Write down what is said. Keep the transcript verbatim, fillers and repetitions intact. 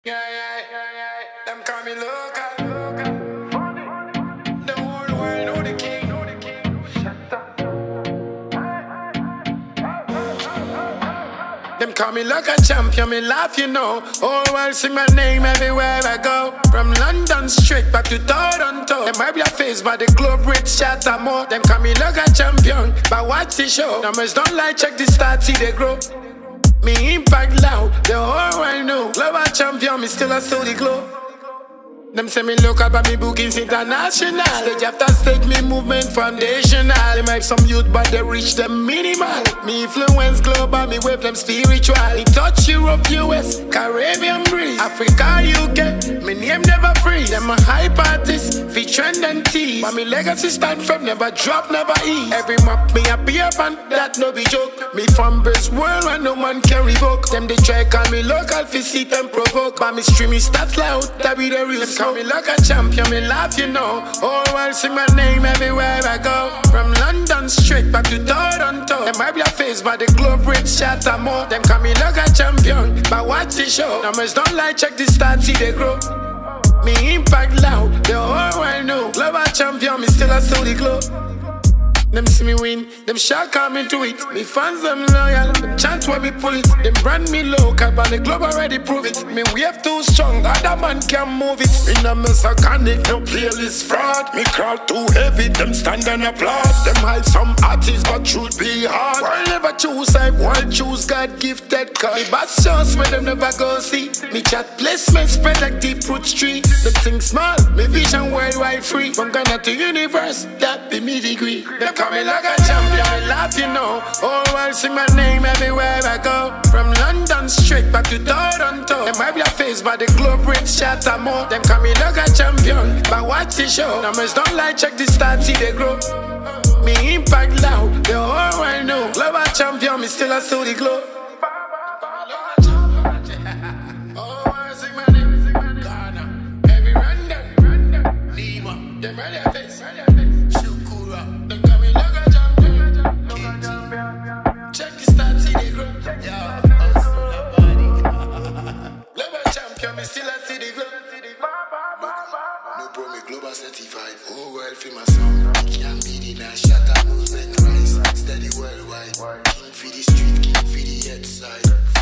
Yeah, yeah, yeah, yeah. Them call me local, local. The whole world know the king, know the king. Shut up. Them call me local champion, me laugh, you know. Whole world see my name everywhere I go. From London straight back to Toronto. Them might be a face, but the globe rich shatter more. Them call me local champion, but watch the show. Numbers don't lie, check the stats, see they grow. Me impact loud, the whole world know. Global champion, me still a steady glow. Them say me local, but me bookings international. Stage after stage, me movement foundational. They make some youth, but they reach them minimal. Me influence global, me wave them spiritual. Me touch Europe, U S, Caribbean breeze, Africa, U K. Me name never freeze. Them a hype artist, fi trend and tease. But me legacy stand firm, never drop, never ease. Every map me appear on, that no be joke. Me from best world where no man can revoke. Them they try call me local, fi see them provoke. But me stream me stats loud, that be the real. Call me like a champion, me laugh, you know. Whole world see my name everywhere I go. From London straight back to Toronto. Them might be a face, but the globe rich shatter more. Them call me like a champion, but watch the show. Numbers don't lie, check the stats, see they grow. Me impact loud, the whole world know. Global champion, me still a steady glow. Them see me win, them shot come into it. Me fans them loyal, them chant when me pull it. Them brand me local, but the globe already prove it. Me wave too strong, other man can move it. In a mess of conic, no playlist fraud. Me crowd too heavy, them stand and applaud. Them hide some artists, but truth be hard. World never choose, I world choose God gifted. Cause me best chance where them never go see. Me chat placement spread like deep roots tree. Them think small, me vision worldwide free. From Ghana to universe, that be me degree. Them call me like a champion, I laugh, you know. Whole world see my name everywhere I go. From London straight back to Toronto. Them might be a face, but the globe rich shatter more. Them call me like a champion, but watch the show. Numbers don't lie, check the stats, see they grow. Me impact loud, the whole world know. Global champion, me still a steady glow. Them ready a face, Shukura. Them call me like a champion. Check the stats, see they grow. Yeah, global champion, me still a see the glow. No bro, me global certified. Whole world feel my sound. Can't be the shatter movement rise. Steady worldwide. King for the street, king for the head side.